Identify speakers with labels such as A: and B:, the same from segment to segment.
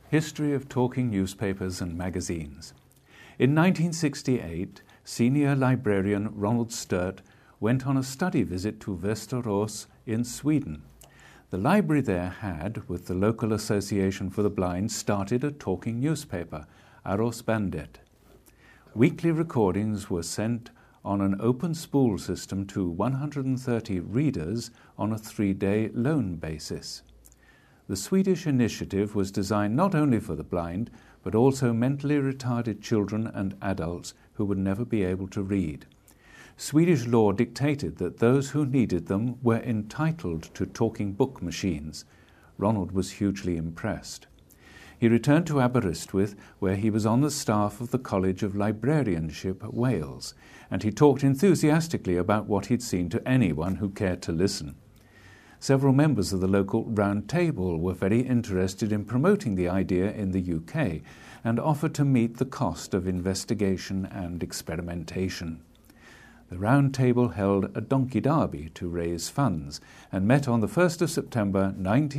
A: History of Talking Newspapers and Magazines. In 1968, senior librarian Ronald Sturt went on a study visit to Västerås in Sweden. The library there had, with the local association for the blind, started a talking newspaper, Aros-bandet. Weekly recordings were sent on an open spool system to 130 readers on a 3-day loan basis. The Swedish initiative was designed not only for the blind, but also mentally retarded children and adults who would never be able to read. Swedish law dictated that those who needed them were entitled to talking book machines. Ronald was hugely impressed. He returned to Aberystwyth, where he was on the staff of the College of Librarianship at Wales, and he talked enthusiastically about what he'd seen to anyone who cared to listen. Several members of the local Round Table were very interested in promoting the idea in the UK and offered to meet the cost of investigation and experimentation. The Round Table held a donkey derby to raise funds and met on the 1st of September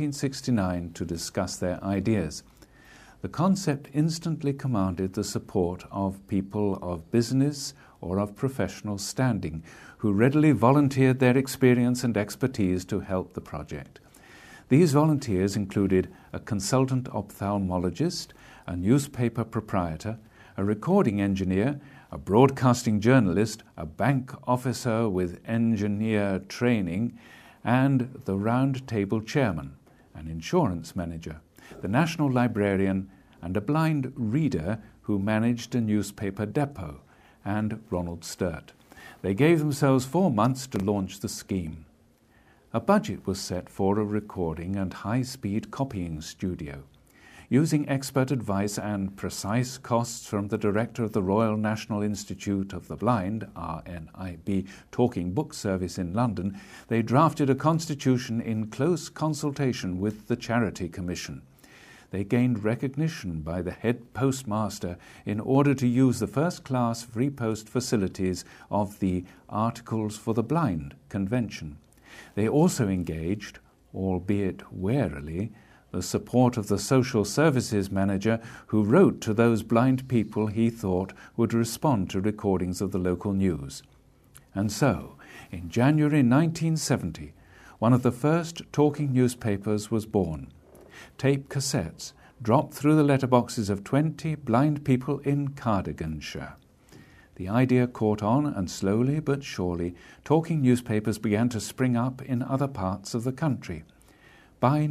A: 1969 to discuss their ideas. The concept instantly commanded the support of people of business or of professional standing, who readily volunteered their experience and expertise to help the project. These volunteers included a consultant ophthalmologist, a newspaper proprietor, a recording engineer, a broadcasting journalist, a bank officer with engineer training, and the Round Table chairman, an insurance manager, the national librarian, and a blind reader who managed a newspaper depot, and Ronald Sturt. They gave themselves 4 months to launch the scheme. A budget was set for a recording and high-speed copying studio. Using expert advice and precise costs from the director of the Royal National Institute of the Blind, RNIB, Talking Book Service in London, they drafted a constitution in close consultation with the Charity Commission. They gained recognition by the head postmaster in order to use the first-class free post facilities of the Articles for the Blind Convention. They also engaged, albeit warily, the support of the social services manager who wrote to those blind people he thought would respond to recordings of the local news. And so, in January 1970, one of the first talking newspapers was born. Tape cassettes dropped through the letterboxes of 20 blind people in Cardiganshire. The idea caught on, and slowly but surely, talking newspapers began to spring up in other parts of the country. By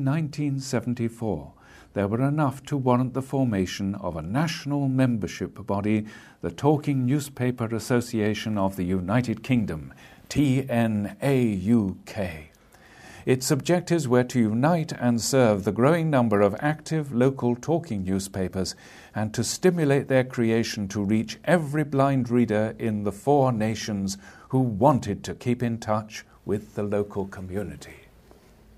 A: 1974, there were enough to warrant the formation of a national membership body, the Talking Newspaper Association of the United Kingdom, TNAUK. Its objectives were to unite and serve the growing number of active local talking newspapers and to stimulate their creation to reach every blind reader in the 4 nations who wanted to keep in touch with the local community.